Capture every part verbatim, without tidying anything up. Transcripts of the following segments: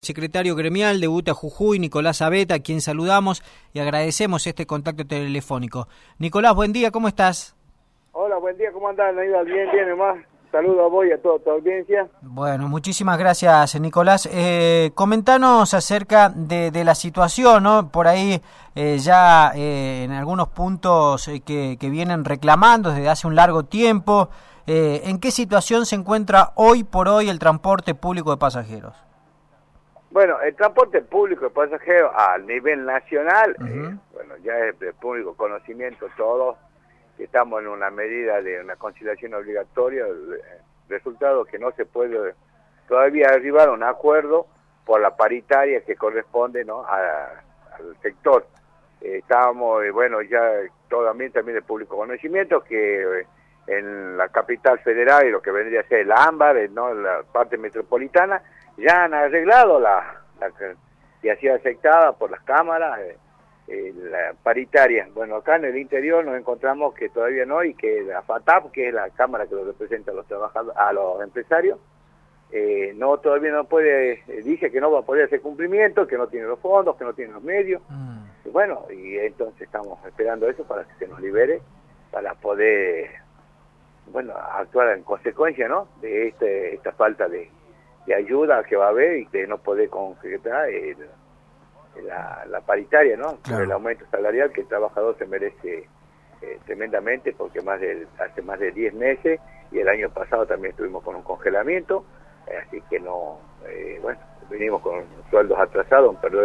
secretario gremial de UTA Jujuy, Nicolás Abeta, a quien saludamos y agradecemos este contacto telefónico. Nicolás, buen día, ¿cómo estás? Hola, buen día, ¿cómo andás? Bien, bien, hermano. Saludos a vos y a toda tu audiencia. Bueno, muchísimas gracias, Nicolás. Eh, comentanos acerca de, de la situación, ¿no? Por ahí eh, ya eh, en algunos puntos eh, que, que vienen reclamando desde hace un largo tiempo. Eh, ¿En qué situación se encuentra hoy por hoy el transporte público de pasajeros? Bueno, el transporte público de pasajeros a nivel nacional, uh-huh. eh, bueno, ya es de público conocimiento todo. Estamos en una medida de una conciliación obligatoria, resultado que no se puede todavía arribar a un acuerdo por la paritaria que corresponde, ¿no?, a, al sector. Eh, estábamos, eh, bueno, ya todo también, también de público conocimiento, que eh, en la capital federal y lo que vendría a ser el ámbar, eh, ¿no?, la parte metropolitana, ya han arreglado la, la que ha sido aceptada por las cámaras, eh, Eh, la paritaria. Bueno, acá en el interior nos encontramos que todavía no, y que la FATAP, que es la cámara que lo representa a los trabajadores, a los empresarios, eh, no todavía no puede, eh, dice que no va a poder hacer cumplimiento, que no tiene los fondos, que no tiene los medios. Mm. Y bueno, y entonces estamos esperando eso para que se nos libere, para poder, bueno, actuar en consecuencia, ¿no?, de este, esta falta de, de ayuda que va a haber y de no poder concretar el La, la paritaria, ¿no? Claro. El aumento salarial que el trabajador se merece eh, tremendamente, porque más de, hace más de diez meses, y el año pasado también estuvimos con un congelamiento, eh, así que no, eh, bueno, venimos con sueldos atrasados, pero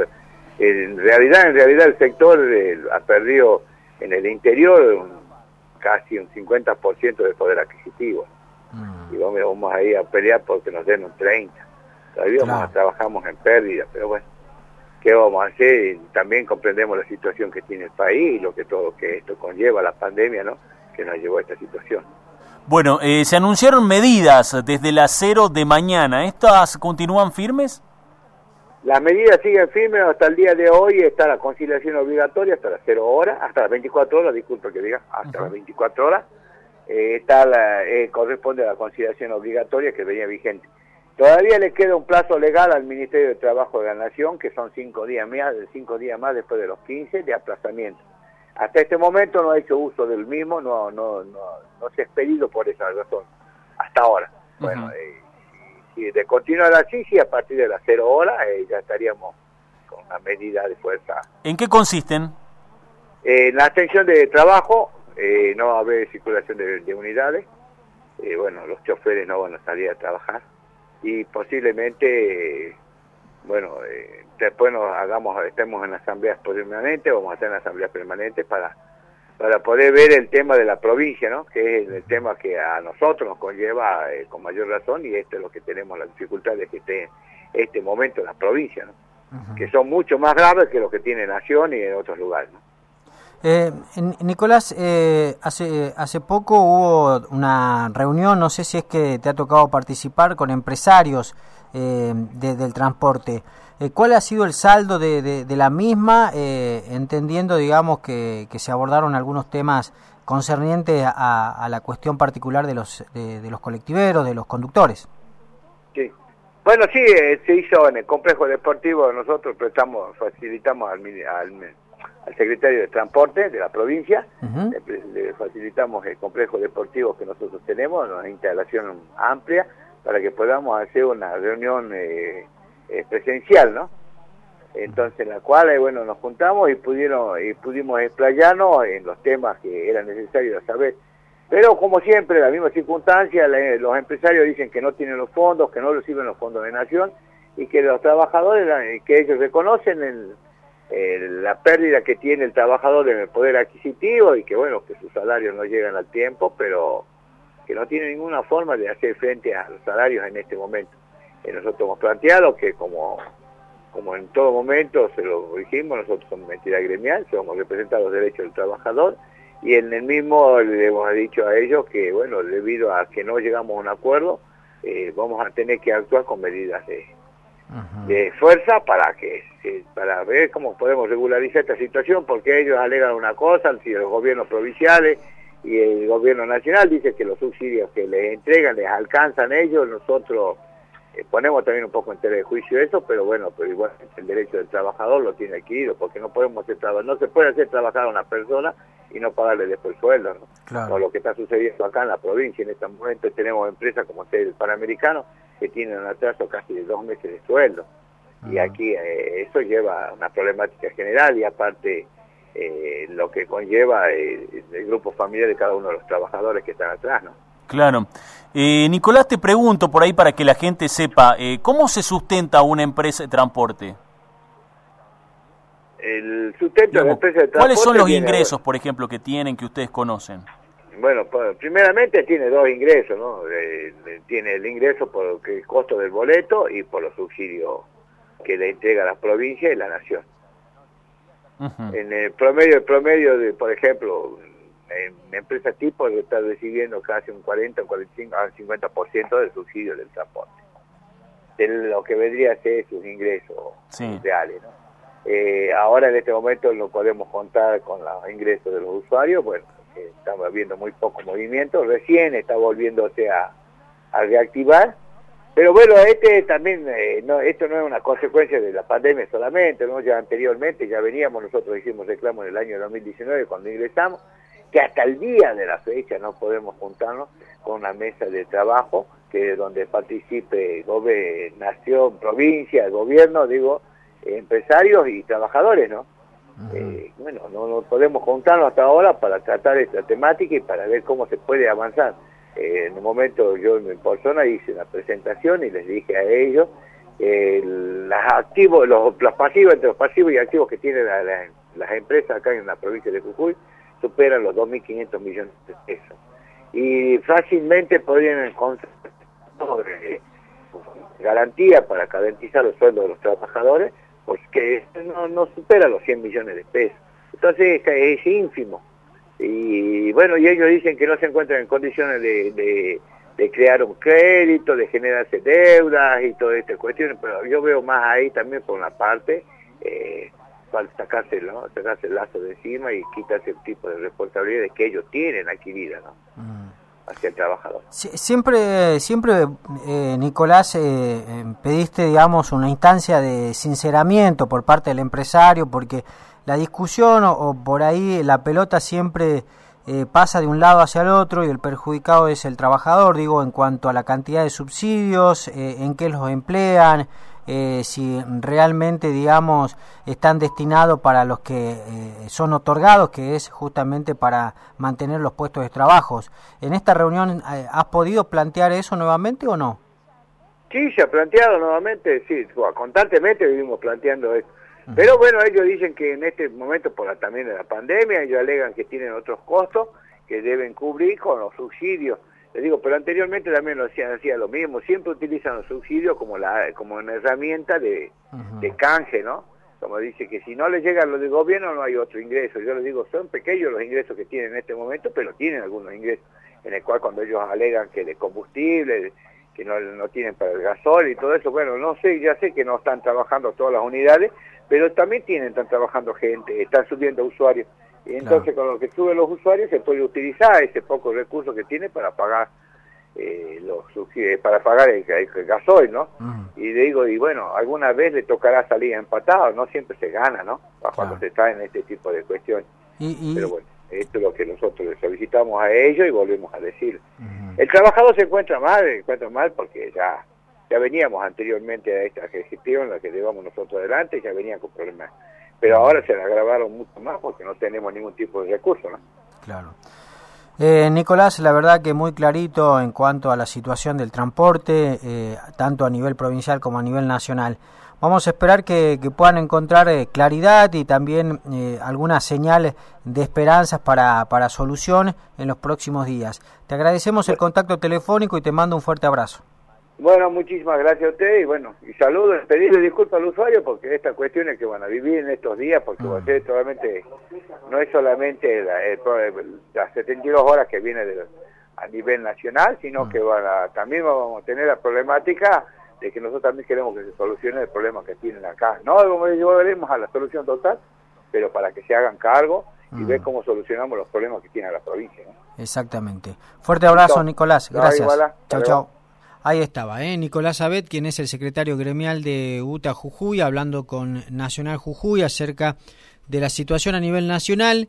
en realidad, en realidad el sector eh, ha perdido en el interior un, casi un cincuenta por ciento de poder adquisitivo, mm. y vamos, vamos a ir a pelear porque nos den un treinta por ciento, todavía claro. vamos a, trabajamos en pérdida, pero bueno, ¿qué vamos a hacer? También comprendemos la situación que tiene el país y lo que todo que esto conlleva, la pandemia, ¿no?, que nos llevó a esta situación. Bueno, eh, se anunciaron medidas desde las cero de mañana. ¿Estas continúan firmes? Las medidas siguen firmes hasta el día de hoy. Está la conciliación obligatoria hasta las cero horas, hasta las veinticuatro horas, disculpe que diga, hasta uh-huh. las veinticuatro horas. Eh, está la, eh, corresponde a la conciliación obligatoria que venía vigente. Todavía le queda un plazo legal al Ministerio de Trabajo de la Nación, que son cinco días más, cinco días más después de los quince de aplazamiento. Hasta este momento no ha hecho uso del mismo, no no no, no se ha expedido por esa razón, hasta ahora. Uh-huh. Bueno, eh, si de continuar así, sí, a partir de las cero horas eh, ya estaríamos con una medida de fuerza. ¿En qué consisten? Eh, en la extensión de trabajo, eh, no va a haber circulación de, de unidades, eh, bueno, los choferes no van a salir a trabajar, y posiblemente, eh, bueno, eh, después nos hagamos, estemos en asambleas permanentes, vamos a hacer en asambleas permanentes para para poder ver el tema de la provincia, ¿no?, que es el tema que a nosotros nos conlleva eh, con mayor razón, y esto es lo que tenemos la dificultad de que esté en este momento en la provincia, ¿no?, uh-huh. que son mucho más graves que lo que tiene Nación y en otros lugares, ¿no? Eh, Nicolás, eh, hace hace poco hubo una reunión, no sé si es que te ha tocado participar, con empresarios eh, de, del transporte. Eh, ¿Cuál ha sido el saldo de, de, de la misma, eh, entendiendo, digamos, que, que se abordaron algunos temas concernientes a, a la cuestión particular de los de, de los colectiveros, de los conductores? Sí. Bueno, sí, eh, se hizo en el complejo deportivo. Nosotros prestamos, facilitamos al, al al secretario de Transporte de la provincia, uh-huh. le, le facilitamos el complejo deportivo que nosotros tenemos, una instalación amplia, para que podamos hacer una reunión eh, eh, presencial, ¿no? Entonces, en la cual, eh, bueno, nos juntamos y pudieron y pudimos explayarnos en los temas que eran necesarios saber. Pero, como siempre, la misma circunstancia, la, los empresarios dicen que no tienen los fondos, que no reciben los fondos de Nación, y que los trabajadores, que ellos reconocen el Eh, la pérdida que tiene el trabajador en el poder adquisitivo, y que bueno, que sus salarios no llegan al tiempo, pero que no tiene ninguna forma de hacer frente a los salarios en este momento. Eh, nosotros hemos planteado que como como en todo momento se lo dijimos, nosotros somos una entidad gremial, somos representantes de los derechos del trabajador, y en el mismo le hemos dicho a ellos que bueno, debido a que no llegamos a un acuerdo, eh, vamos a tener que actuar con medidas de Uh-huh. de fuerza para que para ver cómo podemos regularizar esta situación, porque ellos alegan una cosa, si los gobiernos provinciales y el gobierno nacional dice que los subsidios que les entregan les alcanzan ellos, nosotros Eh, ponemos también un poco en tela de juicio eso, pero bueno, pero igual el derecho del trabajador lo tiene adquirido, porque no podemos hacer trabajo, no se puede hacer trabajar a una persona y no pagarle después sueldo, ¿no? Claro. Como lo que está sucediendo acá en la provincia. En este momento tenemos empresas como el Panamericano que tienen un atraso casi de dos meses de sueldo. Uh-huh. Y aquí eh, eso lleva a una problemática general, y aparte eh, lo que conlleva eh, el grupo familiar de cada uno de los trabajadores que están atrás, ¿no? Claro. Eh, Nicolás, te pregunto por ahí para que la gente sepa, eh, ¿cómo se sustenta una empresa de transporte? El sustento Digamos, de la empresa de transporte... ¿Cuáles son los tiene, ingresos, por ejemplo, que tienen, que ustedes conocen? Bueno, pues, primeramente tiene dos ingresos, ¿no? Eh, tiene el ingreso por el costo del boleto y por los subsidios que le entrega la provincia y la nación. Uh-huh. En el promedio, el promedio de, por ejemplo, en empresas tipo está recibiendo casi un cuarenta, cuarenta y cinco, cincuenta por ciento del subsidio del transporte, de lo que vendría a ser sus ingresos sí. reales, ¿no? Eh, ahora en este momento no podemos contar con los ingresos de los usuarios, bueno, eh, estamos viendo muy poco movimiento, recién está volviéndose a, a reactivar, pero bueno, este también, eh, no, esto no es una consecuencia de la pandemia solamente, ¿no? Ya anteriormente, ya veníamos, nosotros hicimos reclamo en el año dos mil diecinueve cuando ingresamos, que hasta el día de la fecha no podemos juntarnos con una mesa de trabajo que donde participe gobernación, provincia, gobierno, digo, empresarios y trabajadores, ¿no? Uh-huh. Eh, bueno, no, no podemos juntarnos hasta ahora para tratar esta temática y para ver cómo se puede avanzar. Eh, en un momento yo en persona hice una presentación y les dije a ellos eh, los activos, los, los pasivos, entre los pasivos y activos que tienen la, la, las empresas acá en la provincia de Jujuy superan los dos mil quinientos millones de pesos y fácilmente podrían encontrar eh, garantía para garantizar los sueldos de los trabajadores, porque no, no supera los cien millones de pesos. Entonces es ínfimo. Y bueno, y ellos dicen que no se encuentran en condiciones de, de, de crear un crédito, de generarse deudas y todas estas cuestiones, pero yo veo más ahí también por una parte, eh, para sacarse, ¿no? sacarse el lazo de encima y quitarse el tipo de responsabilidades que ellos tienen adquirida, ¿no? Mm. hacia el trabajador. Siempre, siempre eh, Nicolás, eh, pediste, digamos, una instancia de sinceramiento por parte del empresario, porque la discusión o, o por ahí la pelota siempre eh, pasa de un lado hacia el otro y el perjudicado es el trabajador, digo, en cuanto a la cantidad de subsidios, eh, en qué los emplean, eh, si realmente, digamos, están destinados para los que eh, son otorgados, que es justamente para mantener los puestos de trabajo. ¿En esta reunión eh, has podido plantear eso nuevamente o no? Sí, se ha planteado nuevamente, sí, constantemente vivimos planteando esto. Uh-huh. Pero bueno, ellos dicen que en este momento, por la, también de la pandemia, ellos alegan que tienen otros costos que deben cubrir con los subsidios. Les digo, pero anteriormente también lo hacían, hacía lo mismo, siempre utilizan los subsidios como la como una herramienta de, uh-huh. de canje, ¿no? Como dice que si no les llegan los del gobierno no hay otro ingreso. Yo les digo, son pequeños los ingresos que tienen en este momento, pero tienen algunos ingresos, en el cual cuando ellos alegan que de combustible, que no, no tienen para el gasol y todo eso, bueno, no sé, ya sé que no están trabajando todas las unidades, pero también tienen, están trabajando gente, están subiendo usuarios. Y entonces claro, con lo que suben los usuarios se puede utilizar ese poco recurso que tiene para pagar eh, los para pagar el, el gasoil, ¿no? Uh-huh. Y digo, y bueno, alguna vez le tocará salir empatado, no siempre se gana, ¿no? Cuando claro, se está en este tipo de cuestiones. Y, y... Pero bueno, esto es lo que nosotros le solicitamos a ellos y volvemos a decir. Uh-huh. El trabajador se encuentra mal, se encuentra mal porque ya ya veníamos anteriormente a esta gestión, la que llevamos nosotros adelante, ya venían con problemas. Pero ahora se le agravaron mucho más porque no tenemos ningún tipo de recurso, ¿no? Claro. Eh, Nicolás, la verdad que muy clarito en cuanto a la situación del transporte, eh, tanto a nivel provincial como a nivel nacional. Vamos a esperar que, que puedan encontrar eh, claridad y también eh, algunas señales de esperanzas para, para solución en los próximos días. Te agradecemos el contacto telefónico y te mando un fuerte abrazo. Bueno, muchísimas gracias a usted y bueno, y saludos, pedirle disculpas al usuario porque esta cuestión es que van a vivir en estos días, porque mm. usted solamente, no es solamente la, el, las setenta y dos horas que viene de, a nivel nacional, sino mm. que van a, también vamos a tener la problemática de que nosotros también queremos que se solucione el problema que tienen acá. No llevaremos a la solución total, pero para que se hagan cargo y mm. ver cómo solucionamos los problemas que tiene la provincia, ¿no? Exactamente. Fuerte abrazo, Nicolás. Gracias. No, chau, chau. Ahí estaba, ¿eh? Nicolás Abet, quien es el secretario gremial de UTA Jujuy, hablando con Nacional Jujuy acerca de la situación a nivel nacional.